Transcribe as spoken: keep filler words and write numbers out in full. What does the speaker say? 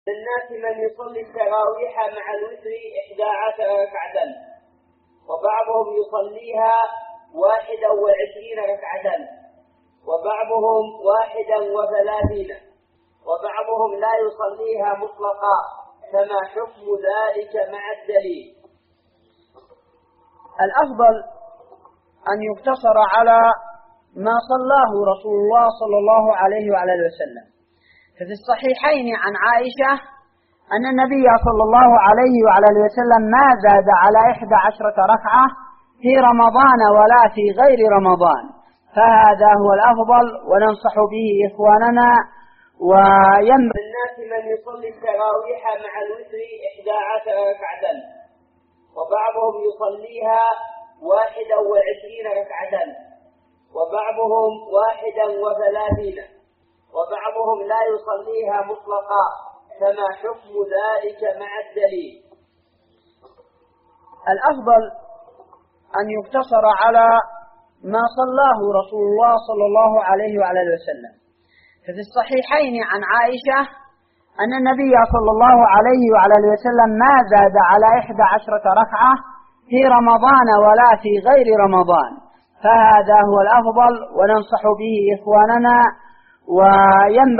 الناس من يصلي التراويح مع الوتر إحدى عشر ركعة، وبعضهم يصليها واحدا وعشرين ركعة، وبعضهم واحدا وثلاثين، وبعضهم لا يصليها مطلقا، فما حكم ذلك مع الدليل؟ الأفضل أن يقتصر على ما صلاه رسول الله صلى الله عليه وعلى اله وسلم. ففي الصحيحين عن عائشة أن النبي صلى الله عليه وعلى اله وسلم ما زاد على إحدى عشرة ركعة في رمضان ولا في غير رمضان، فهذا هو الأفضل وننصح به إخواننا. وينبغي الناس من يصلي التراويح مع الوتر إحدى عشر ركعة، وبعضهم يصليها واحدا وعشرين ركعة، وبعضهم واحدا وثلاثين، وبعضهم لا يصليها مطلقا، فما حكم ذلك مع الدليل؟ الأفضل أن يقتصر على ما صلاه رسول الله صلى الله عليه وعلى اله وسلم. ففي الصحيحين عن عائشة أن النبي صلى الله عليه وعلى اله وسلم ما زاد على إحدى عشرة ركعة في رمضان ولا في غير رمضان، فهذا هو الأفضل وننصح به إخواننا. وينبغي